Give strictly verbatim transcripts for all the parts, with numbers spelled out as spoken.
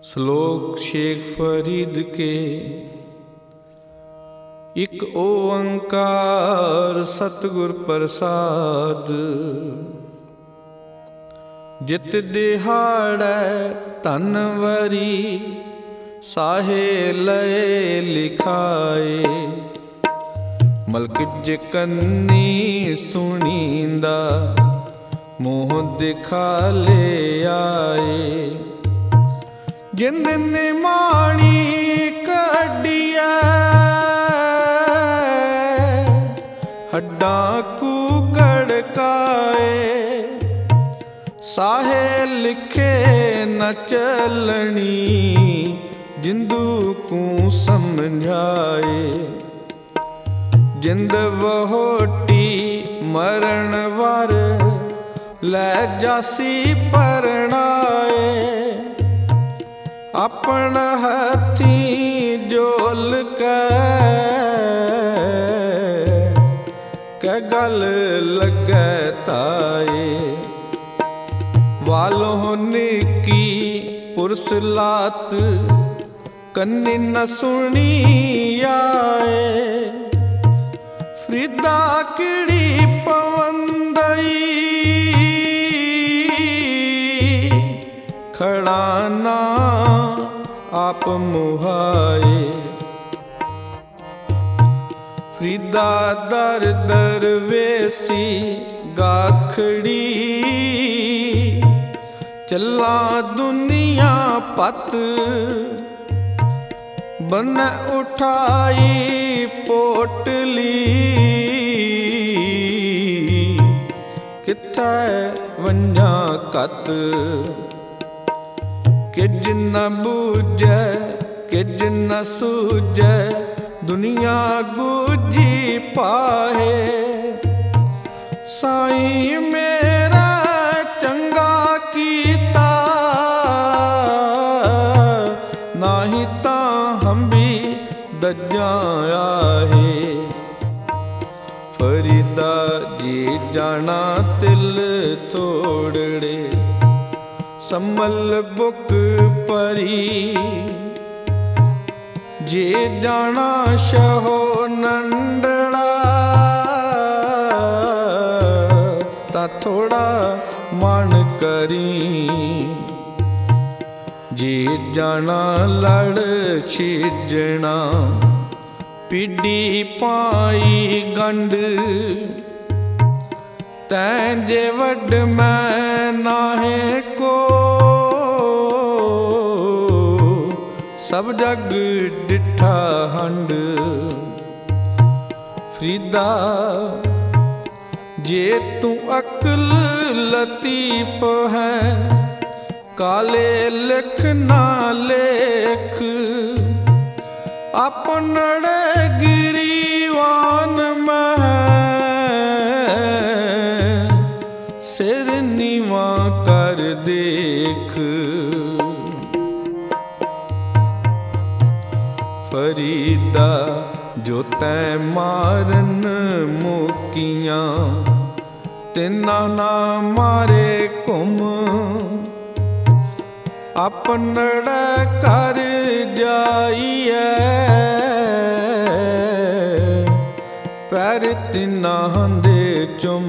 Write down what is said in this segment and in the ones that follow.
श्लोक शेख फरीद के। इक ओंकार सतगुर प्रसाद, जित दिहाड़ै धनवरी साहे लय लिखाए। मलकिज कन्नी सुनींदा मोह दिखा ले आए। जिंद निमाणी कढ़िया हड्डां कू कड़काए। साहे लिखे न चलनी जिंदू को समझाए। जिंद वहोटी मरण वार लै जासी परणाए। अपन हथी जोल कै कै गल लगे ताए। वालों निकी पुरस लात कन्नी न सुनी आए। फरीदा किड़ी पवंदई खड़ा ना आप मुहाए। फरीदा दर दर वेसी गाखड़ी चला दुनिया पत। बन उठाई पोटली किथे वंजा कत। किज न बूझै किज न सूझै दुनिया गुजी पाए। साईं मेरा चंगा कीता नाही तां हम भी दज्जां आहे। फरीदा जी जाना तिल तोड़ड़े संभल बुक परी। जे जाना शहो नंदड़ा ता थोड़ा मन करी। जे जाना लड़ छिजना पीढ़ी पाई गंढ। तैं जे वड मैं नाहे को सब जग डिठा हंड। फरीदा जे तू अक्ल लतीफ है काले लिख ना लेख। अपनड़े गिरीवान में सिर नीवा कर देख। फरीदा जो तैं मारन मुकियां तिना ना मारे घुम। अपनड़े कर जाइए पैर तिना दे चुम।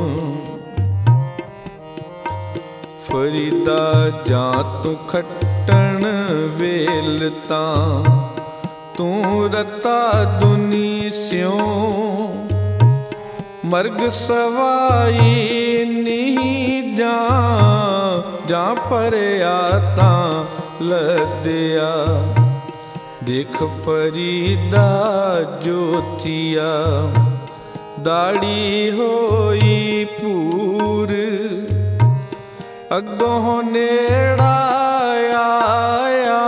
फरीदा जा तू खट्टन वेल तां तू रता दुनी स्यों। मर्ग सवाई नी जा जा परया तां लदया। देख फरीदा जोथिया दाड़ी होई पूर। अगों नेड़ा आया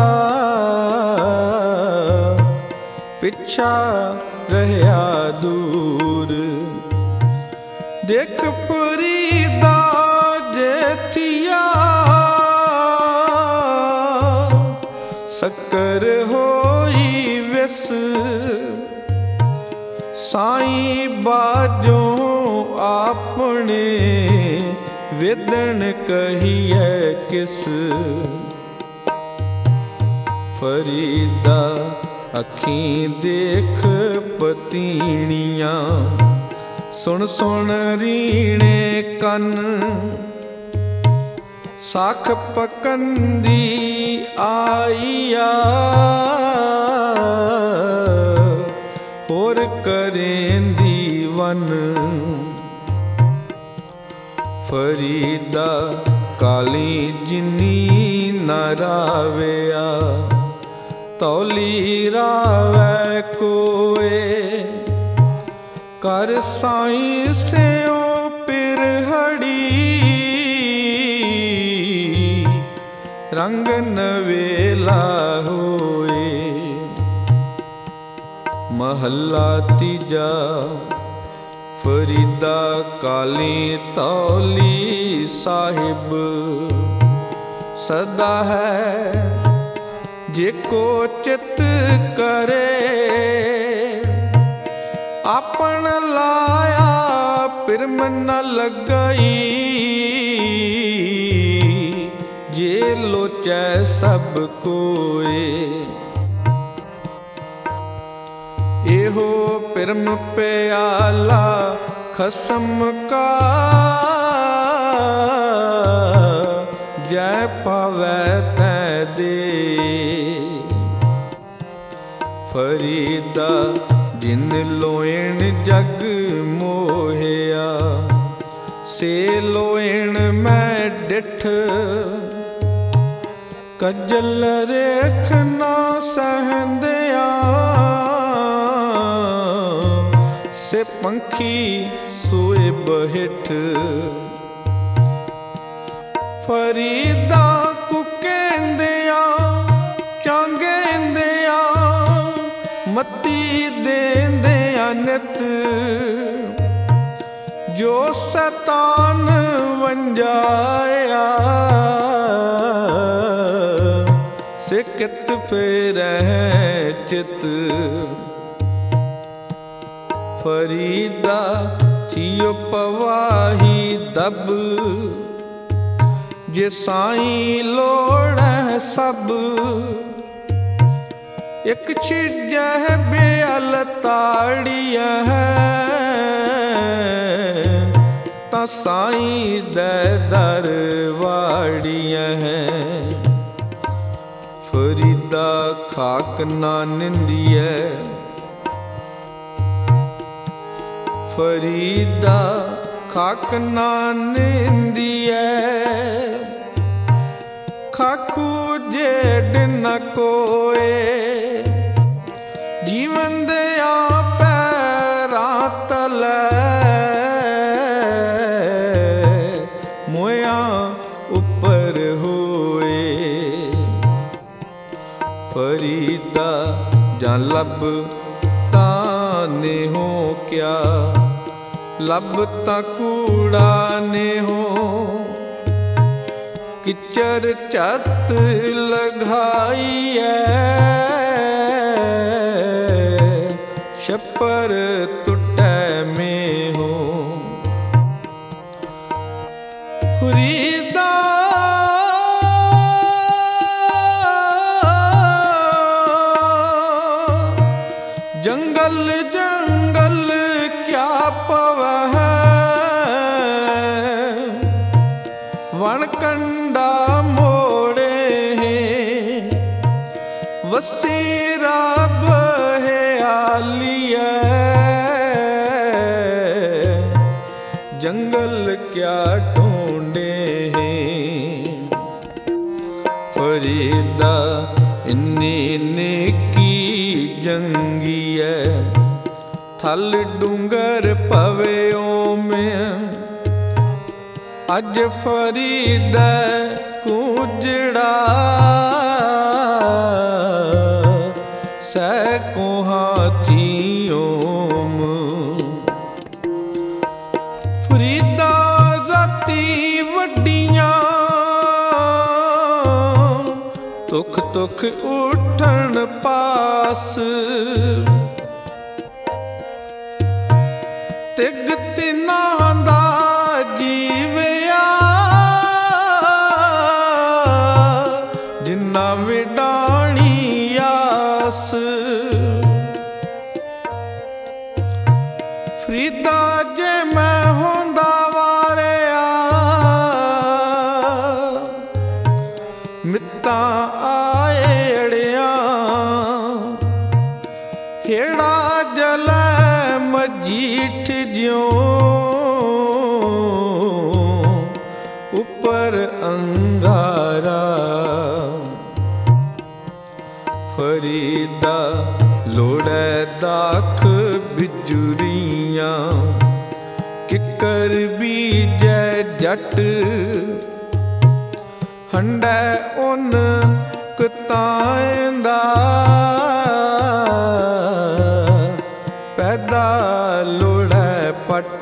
पिछा रहया दूर। देख फरीदा जेठिया शक्कर होई विस। साईं बाजों आपने वेदन कहिए किस। ਫਰੀਦਾ ਅੱਖੀਂ ਦੇਖ ਪਤੀਣੀਆਂ, ਸੁਣ ਸੁਣ ਰੀਣੇ ਕੰਨ, ਸਾਖ ਪਕੰਦੀ ਆਈਆ, ਹੋਰ ਕਰੇਂਦੀ ਵਨ। ਫਰੀਦਾ ਕਾਲੀ ਜਿਨੀ ਨਾ ਰਾਵਿਆ, ਤੌਲੀ ਰਾਵੈ ਕੋਏ, ਕਰ ਸਾਈਂ ਸਿਓ ਪਿਰਹੜੀ, ਰੰਗ ਨਵੇਲਾ ਹੋਏ। ਮਹੱਲਾ ਤੀਜਾ। ਫਰੀਦਾ ਕਾਲੀ ਤੌਲੀ ਸਾਹਿਬ, ਸਦਾ ਹੈ ਜੇ ਕੋ ਚਿਤ ਕਰੇ, ਆਪਨ ਲਾਇਆ ਪਿਰਮ ਨ ਲੱਗਈ, ਜੇ ਲੋਚੈ ਸਭ ਕੋਏ। ਇਹੋ ਪਿਰਮ ਪਿਆਲਾ ਖਸਮ ਕਾ, ਜੈ ਪਾਵੈ ਤੈ ਦੇ। ਫਰੀਦਾ ਜਿਨ ਲੋਇਣ ਜਗ ਮੋਹਿਆ, ਸੇ ਲੋਇਣ ਮੈਂ ਡਿਠ, ਕਜਲ ਰੇਖ ਨਾ ਸਹਿੰਦਿਆ, ਸੇ ਪੰਖੀ ਸੋਏ ਬਹਿਠ। ਫਰੀਦਾ ਕੁਕੇਂਦਿਆ ਚਾਂਗੇਂਦਿਆ, ਮਤੀ ਦੇਂਦਿਆ ਨਿਤ, ਜੋ ਸੈਤਾਨ ਵੰਜਾਇਆ, ਸੇ ਕਿਤ ਫੇਰਹਿ ਚਿਤ। ਫਰੀਦਾ ਥੀਓ ਪਵਾਹੀ ਦਬ, ਜੇ ਸਾਈਂ ਲੋੜੈ ਸਭ, ਇਕ ਛਿਜੈ ਬਿਅਲ ਤਾੜੀਐ, ਤਾਂ ਸਾਈਂ ਦੇ ਦਰ ਵਾੜੀਐ। ਫਰੀਦਾ ਖਾਕ ਨਾ ਨਿੰਦੀਐ, ਫਰੀਦਾ ਖਾਕ ਨਾ ਨਿੰਦੀਐ, ਖਾਕੂ ਜੇਡ ਨ ਕੋਏ, ਜੀਵਨ ਦਿਆ ਪੈਰਾਂ ਤਲੈ, ਮੋਇਆਂ ਉੱਪਰ ਹੋਏ। ਫਰੀਦਾ ਜਾਂ ਲੱਭ ਤਾਂ ਨੇਹੋ ਕਿਆ, ਲੱਭ ਤਾਂ ਕੂੜਾ ਨੇਹੋ, ਕਿਚਰ ਚਤ ਲਗਾਈਐ, ਛੱਪਰ ਟੁੱਟੈ ਮੇਹੋ। ਫਰੀਦਾ ਜੰਗਲ ਜੰਗਲ ਕਿਆ ਪਵੈ, ਵਣ ਕੰਡਾ ਮੋੜੇ, ਵਸੀ ਰੱਬ ਹਿਆਲੀਐ, ਜੰਗਲ ਕਿਆ ਢੂੰਡੇ। ਫਰੀਦਾ ਇੰਨੀ ਨੇਕੀ ਜੰਗੀਐ, ਥਲ ਡੂੰਗਰ ਪਵਿਓ ਮੈਂ, ਅਜ ਫਰੀਦਾ ਕੂਜੜਾ, ਸੈ ਕੋਹਾਂ ਥੀਓਮ। ਫਰੀਦਾ ਰਾਤੀ ਵੱਡੀਆਂ, ਤੁਖ ਤੁਖ ਉਠਣ ਪਾਸ, ਤਿਗ ਤਿਨਾਂ ਦਾ ਜੀਵਿਆ, ਜਿਨ੍ਹਾਂ ਵਿਡਾਣੀ जटां आए अड़िया हेड़ा जलै मजीठ ज्यों उपर अंगारा फरीदा लोड़ै दाख बिजुरियां किकर बीजै जट हंडै उन कताएं दा पैदा लोड़ै पट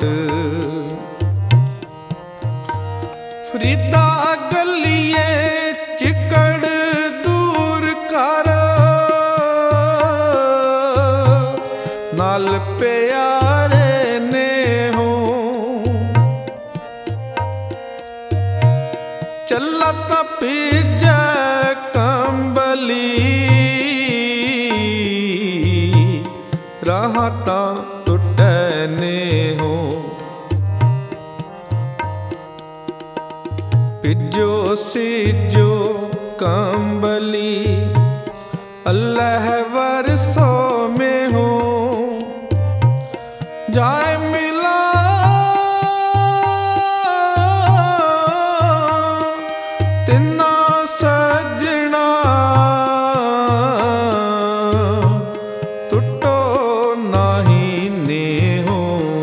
फरीदा गलिए चिकड़ दूर कर नाल प्यारे ने हो चला ता पीजै कंबली राह तां टुटै ने हो पिजो सिजो कंबली अल्लाह वरसो में हो जाए मिला तिन्ना सजना टुटो नाही ने हो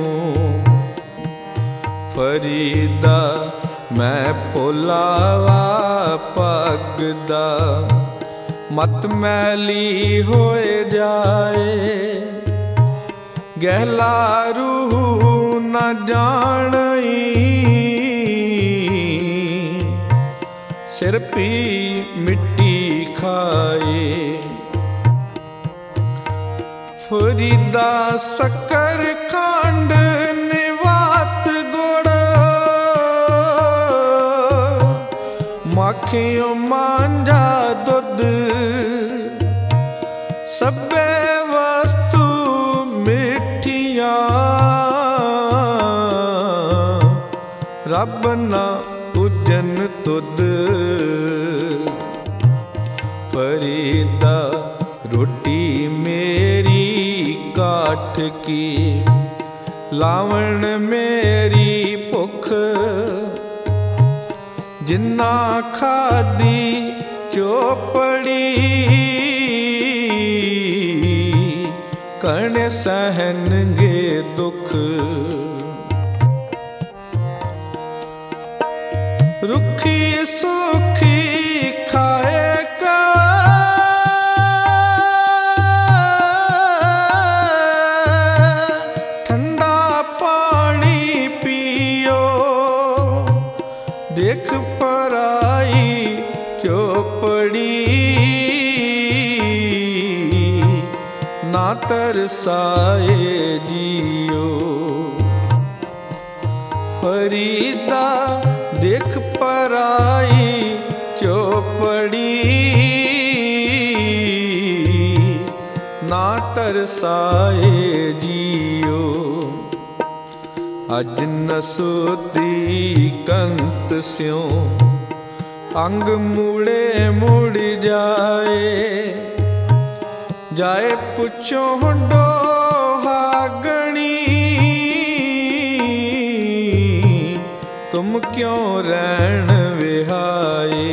फरीदा मैं पोलावा पगदा मत मैली होए जाए गहला रूह न जानी सिर पी मिट्टी खाए फरीदा शक्कर खंड निवात गुड़ माखियों मांझा दुध सभे वस्तु मिठिया रब ना पूजन तुद फरीदा रोटी मेरी काठ की लावण मेरी भुख जिन्ना खादी चोपड़ी कण सहनगे दुख रुखी सुखी खाए का ठंडा पानी पियो देख पराई चोपड़ी ना तरसाए जियो फरीदा देख पराई चोपड़ी ना तरसाए जियो अज नसोती कंत स्यों अंग मुड़े मुड़ जाए जाए पुछो डोहागणी तुम क्यों रैन विहाए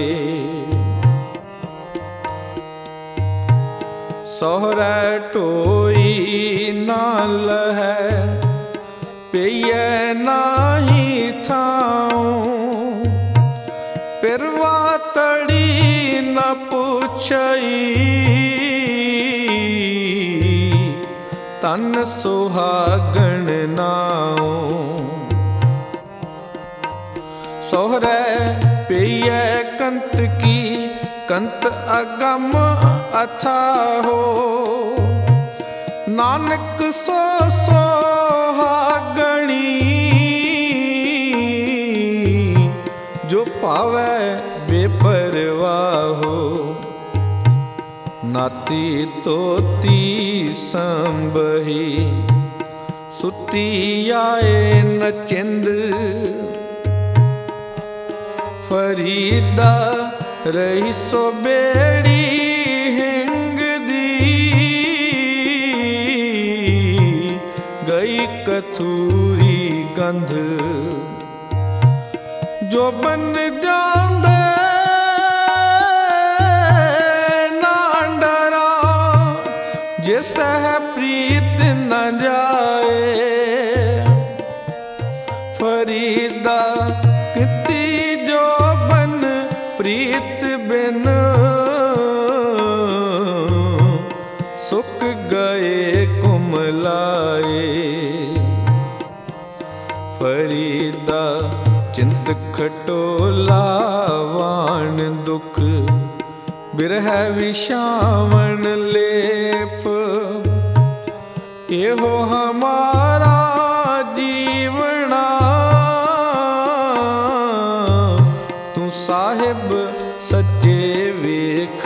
सोहरा टोई नाल है पेये नाही थाऊं पिरवा तड़ी न पूछई तन सुहागण नाओ सोहरे पेये कंत की कंत अगम अथा हो नानक सो सोहागणी जो पावे बेपरवाह हो नाती तोती संबही सुती आए नचिंद फरीदा ਰਹੀ ਸੋ ਬੇੜੀ ਹਿੰਗ ਦੀ, ਗਈ ਕਥੂਰੀ ਗੰਧ ਜੋ ਬਨ ਜਾਂਦੇ ਨਾ ਡਰਾਂ, ਜੇ ਸਹਿ ਪ੍ਰੀਤ ਨ ਜਾਏ। ਫਰੀਦਾ ਕੀਤੀ ਜੋ ਬਨ ਪ੍ਰੀਤ ਬਿਨ, ਸੁੱਕ ਗਏ ਕੁਮਲਾਏ। ਫਰੀਦਾ ਚਿੰਤ ਖਟੋਲਾ ਵਾਣ ਦੁਖ, ਬਿਰਹਿ ਵਿਛਾਵਣ ਲੇਪ। ਇਹੋ ਹਮਾਰਾ ਜੀਵਣਾ, ਤੂੰ ਸਾਹਿਬ ਸੱਚੇ ਵੇਖ।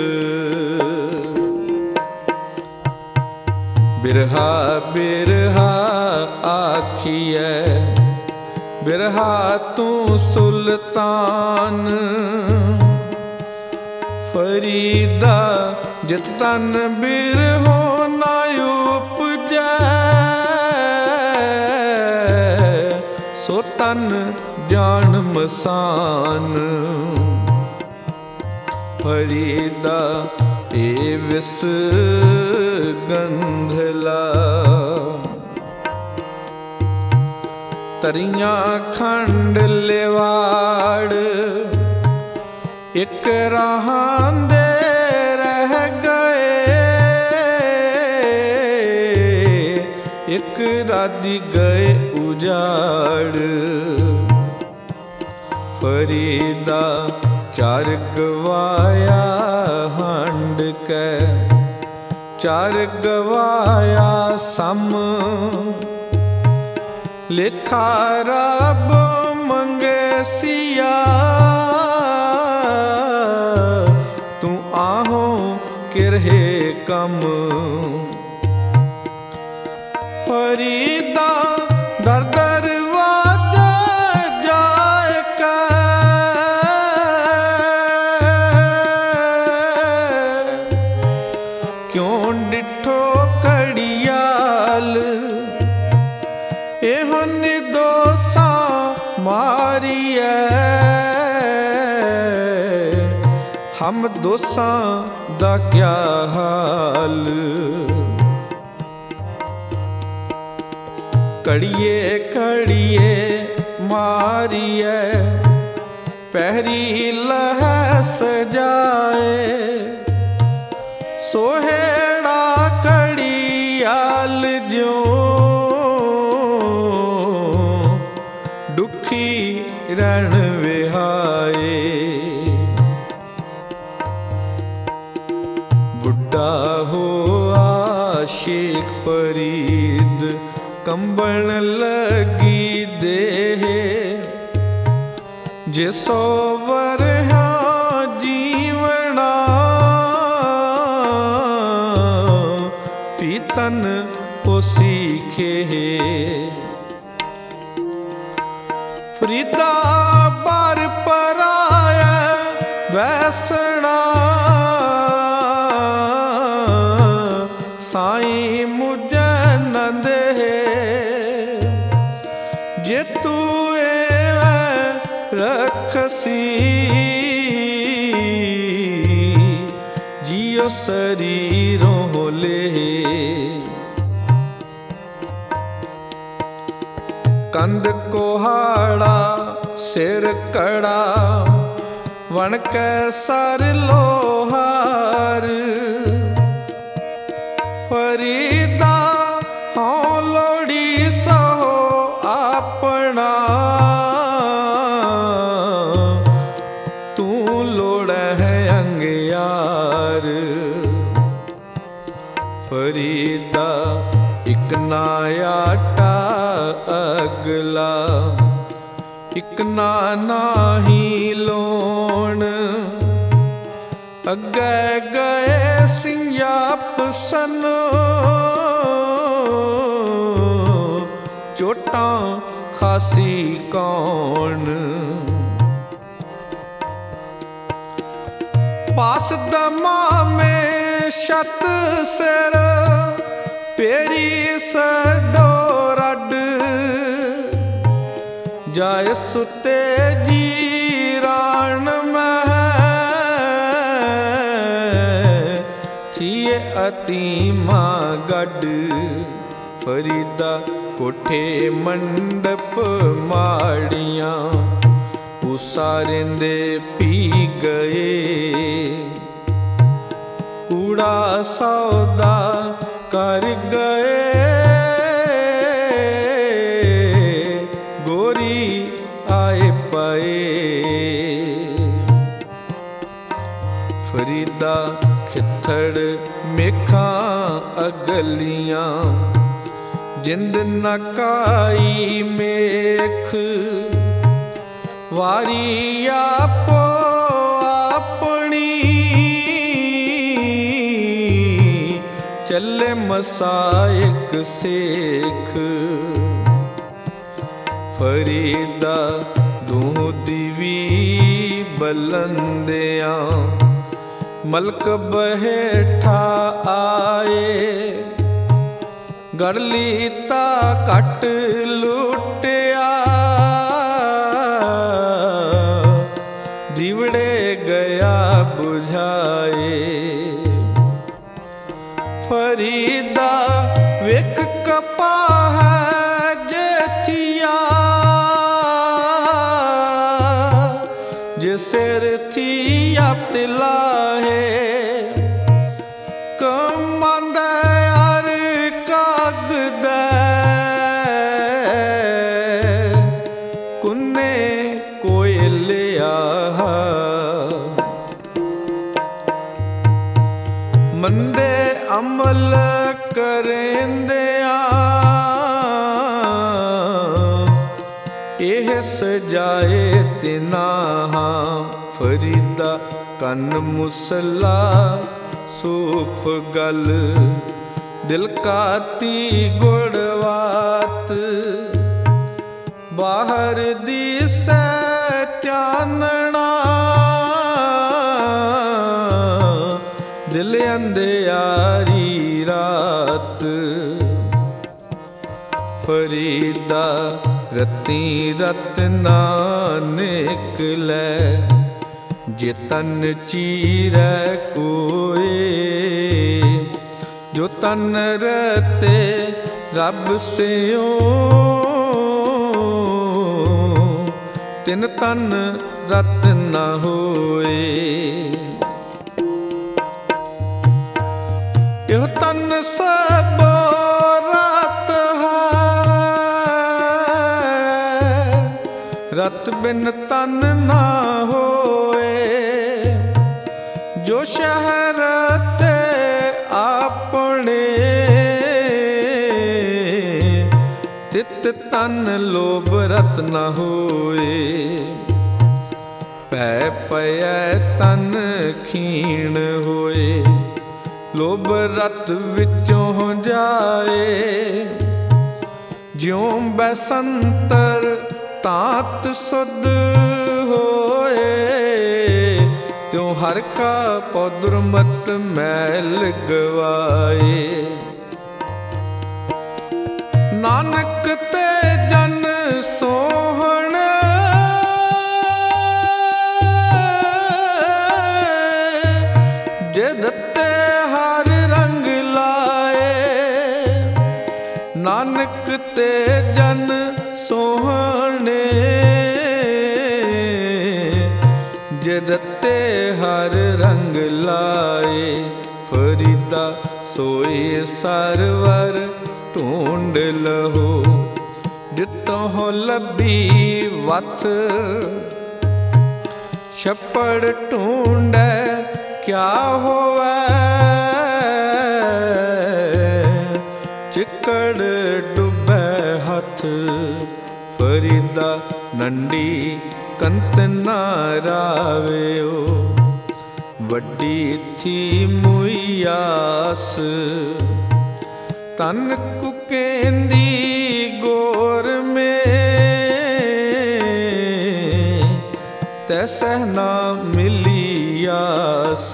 ਬਿਰਹਾ ਬਿਰਹਾ ਆਖੀਐ, ਬਿਰਹਾ ਤੂੰ ਸੁਲਤਾਨ। ਫਰੀਦਾ ਜਿਤ ਤਨ ਬਿਰਹੋ ਨਾ ਉਪਜੈ, ਸੋ ਤਨ ਜਾਣ ਮਸਾਨ। ਫਰੀਦਾ ਏ ਵਿਸ ਗੰਧਲਾ, ਤਰੀਆਂ ਖੰਡ ਲਿਵਾੜ। ਇੱਕ ਰਾਹਾਂ ਦੇ ਰਹਿ ਗਏ, ਇੱਕ ਰਾਧੀ ਗਏ ਉਜਾੜ। ਫਰੀਦਾ ਚਾਰ ਗਵਾਇਆ ਹੰਡ ਕੈ, ਚਾਰ ਗਵਾਇਆ ਸਮ। ਲੇਖਾ ਰੱਬ ਮੰਗੇ ਸਿਆ, ਤੂੰ ਆਹੋ ਕਿਰਹੇ ਕਮ। ਫਰੀਦਾ ਦਰ ਦਰ ਵਾਜੇ ਜਾਇ ਕੈ, ਕਿਉਂ ਡਿਠੋ ਘੜਿਆਲ। ਇਹੋ ਨਿਦੋਸਾਂ ਮਾਰੀਐ, ਹਮ ਦੋਸਾਂ ਦਾ ਕਿਆ ਹਾਲ। ਘੜੀਏ ਘੜੀਏ ਮਾਰੀਐ, ਪਹਿਰੀ ਲਹਿ ਸਜਾਏ। ਸੋਹੇੜਾ ਘੜਿਆਲ ਜਿਉ, ਦੁਖੀ ਰਣ ਵਿਹਾਏ। ਬੁੱਢਾ ਹੋਆ ਸ਼ੇਖ ਫਰੀਦ, ਕੰਬਣ ਲੱਗੀ ਦੇਹ। ਜੇ ਸੋ ਵਰ੍ਹਾ ਜੀਵਣਾ, ਪੀਤਨ ਹੋਸੀ ਖੇਹ। ਫਰੀਦਾ ਬਾਰ ਪਰਾਇਆ ਵੈਸਣਾ, ਸਾਈ ਮੁਝੈ ਨ ਦੇਹ। ਜੇ ਤੂੰ ਐਵੇਂ ਰਖਸੀ, ਜਿਉ ਸਰੀਰੋਂ ਲੇ। ਕੰਧ ਕੋਹਾੜਾ ਸਿਰ ਕੜਾ, ਵਣ ਕੈ ਸਰ ਲੋਹਾਰ। ਫਰੀਦਾ ਹਉ ਲੋੜੀ ਸੋ ਆਪਣਾ, ਤੂੰ ਲੋੜਹਿ ਅੰਗਿਆਰ। ਫਰੀਦਾ ਇਕ ਨਾ ਆਟਾ ਅਗਲਾ, ਇਕ ਨਾ ਨਾਹੀ ਲੋਣ। ਅੱਗੇ ਗਏ ਸਿੰਘਾਪ ਸਨ, ਚੋਟਾਂ ਖਾਸੀ ਕੌਣ। पास दमा में शत सिर पेरी सडो रड जाय सुते जीरान मह थिए अतीमा गड फरीदा कोठे मंडप माड़ियां उसारिंदे पी गए कूड़ा सौदा कर गए गोरी आए पाए फरीदा खिथड़ मेखा अगलियां जिंद नकाई मेख वारी आपो अपनी चले मसायक सेख फरीदा दूं दिवी बलंदिया मलक बहेठा आए गड़ली ता कट लुटिया दिवड़े गया बुझाए फरीदा विक कपाह जेथिया जे सिर थी आप तिलाहे कमांदा यार कागद कुन्ने कोयलिया मंदे अमल करेंदिया एह सजाए तिना फरीदा कन मुसला सूफ गल दिल काती गुड़वात बाहर दी सैटानना दिल अंधियारी रात फरीदा रती रत ना निकलै जे तन चीरै कोए जो तन रते रब सियो तिन तन रत न होए यो तन सब रात है रत बिन तन ना होए जो शहर ते अपने तित तन लोभ रत न होए पै पै तन खीण होए लोभ रत विचों जाए ज्यों बैसंतर तात सुध होए त्यों हर का पौद्रमत मैल गवाए नानक ते जन सोहण जे दत्ते हर रंग लाए नानक ते जन सोहणे जे दत्ते हर रंग लाए फरीदा सोए सरवर ढूंढ लहो जितों लभी वथ छप्पड़ ढूंढे क्या होवे चिकड़ डुबे हथ फरीदा नंडी कंत ना रावेओ वड्डी थी मुयास तन कुकेंदी गोर में तै ਜੈਸੈ ਨਾ ਮਿਲੀ ਆਸ।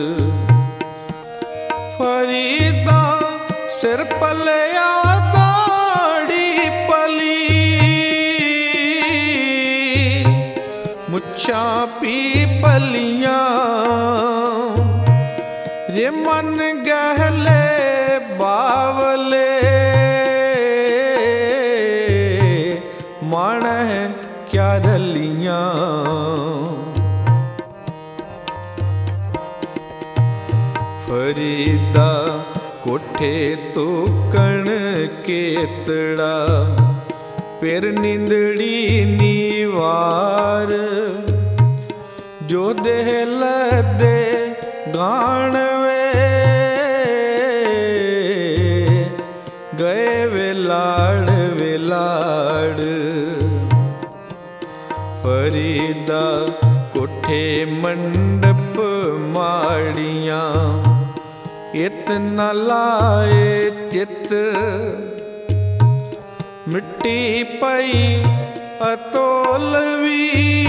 ਫਰੀਦਾ ਸਿਰ ਪਲਿਆ ਦਾੜੀ ਪਲੀ, ਮੁੱਛਾਂ ਪੀ ਪਲੀਆਂ, ਜੇ ਮਨ ਗਹਿਲੇ ਬਾਵਲੇ, ਮਾਣਹਿ ਕਿਆ ਰਲੀਆਂ। ਫਰੀਦਾ ਕੋਠੇ ਤੋਕਣ ਕੇਤੜਾ, ਫਿਰ ਨਿੰਦੜੀ ਨੀਵਾਰ, ਜੋ ਦੇਹ ਲੱਦੇ ਗਾਣ ਵੇ, ਗਏ ਵੇ ਲਾੜ ਵੇ ਲਾੜ। ਫਰੀਦਾ ਕੋਠੇ ਮੰਡਪ ਮਾੜੀਆਂ, ਇਤ ਨ ਲਾਏ ਚਿੱਤ, ਮਿੱਟੀ ਪਈ ਅਤੋਲਵੀ,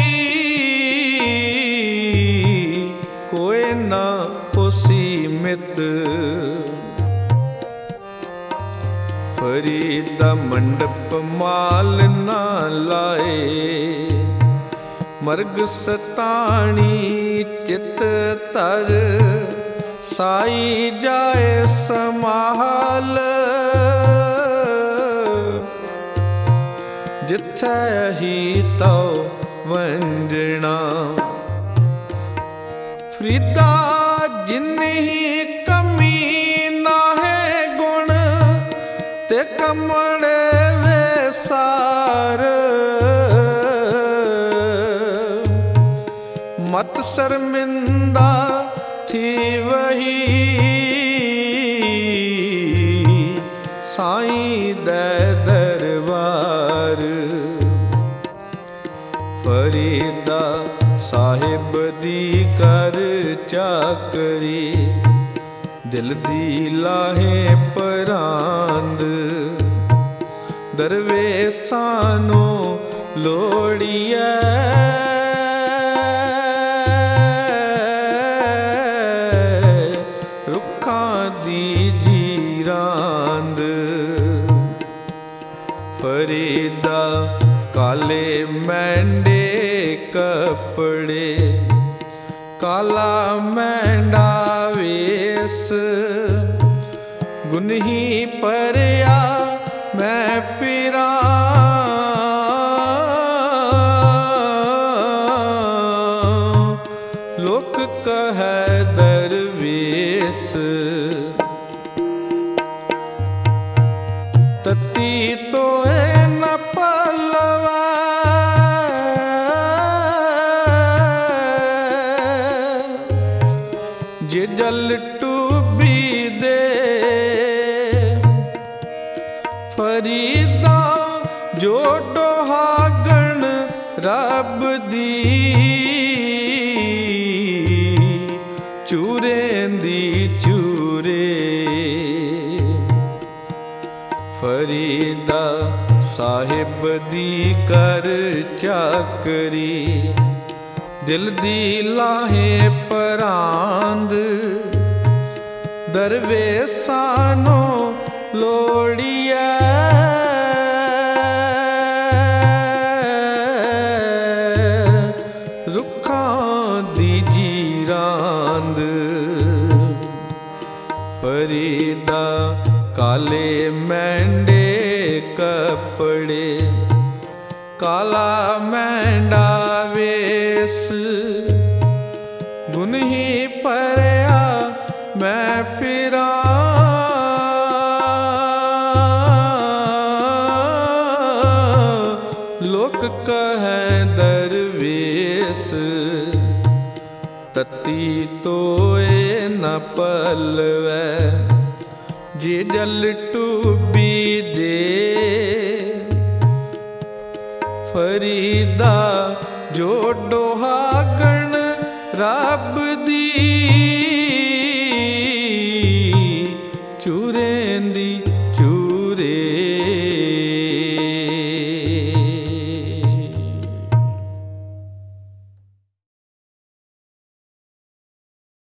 ਕੋਇ ਨਾ ਹੋਸੀ ਮਿਤ। ਫਰੀਦਾ ਮੰਡਪ ਮਾਲ ਨਾ ਲਾਏ, ਮਰਗ ਸਤਾਣੀ ਚਿਤ ਤਰ, ਸਾਈ ਜਾਏ ਸਮਾਲ, ਜਿੱਥੈ ਹੀ ਤਉ ਵੰਜਣਾ। ਫਰੀਦਾ ਜਿਨਹੀ ਕਮੀ ਨਾਹੈ ਗੁਣ, ਤੇ ਕਮੜੇ ਵੇ ਸਾਰ, ਮਤ ਸ਼ਰਮਿੰਦਾ ਥੀ ਵਹੀ, ਸਾਈਂ ਦੇ ਦਰਬਾਰ। ਫਰੀਦਾ ਸਾਹਿਬ ਦੀ ਕਰ ਚਾਕਰੀ, ਦਿਲ ਦੀ ਲਾਹੇ ਪਰਾਂਦ, ਦਰਵੇਸਾਂ ਨੂੰ ਲੋੜੀਐ, ਦੀ ਜੀਰਾਂਦ। ਫਰੀਦਾ ਕਾਲੇ ਮੈਂਡੇ ਕੱਪੜੇ, ਕਾਲਾ ਮੈਂਡਾ ਵੇਸ, ਗੁਨਹੀ ਪਰਿਆ ਮੈਂ ਫਿਰਾਂ, ਲੋਕ ਕਹੈ ਦਰਵੇਸ। ਤਤੀ ਤੋਏ ਨ ਪਲਵੈ, ਜੇ ਜਲ ਟੂਬੀ ਦੇ। ਫਰੀਦਾ ਜੋ ਟੋਹਾਗਣ ਰੱਬ ਦੀ, ਚੂਰੇ ਦੀ ਚੂਰੇ। ਫਰੀਦਾ ਸਾਹਿਬ ਦੀ ਕਰ ਚਾਕਰੀ, ਦਿਲ ਦੀ ਲਾਹੇ ਪਰਾਂਦ, ਦਰਵੇਸਾਂ ਨੂੰ ਲੋੜੀਐ, ਰੁੱਖਾਂ ਦੀ ਜੀਰਾਂਦ। ਫਰੀਦਾ ਕਾਲੇ ਮੈਂਡੇ ਕੱਪੜੇ, ਕਾਲਾ ਮੈਂਡਾ ਵੇਸ, ਗੁਨਹੀ ਪਰਿਆ ਮੈਂ ਫਿਰਾਂ, ਲੋਕ ਕਹੈ ਦਰਵੇਸ। ਤਤੀ ਤੋਏ ਨ ਪਲਵੈ, ਜੇ ਜਲ ਟੂਬੀ ਦੇ। ਫਰੀਦਾ ਜੋ ਡੋਹਾਗਣ ਰੱਬ ਦੀ,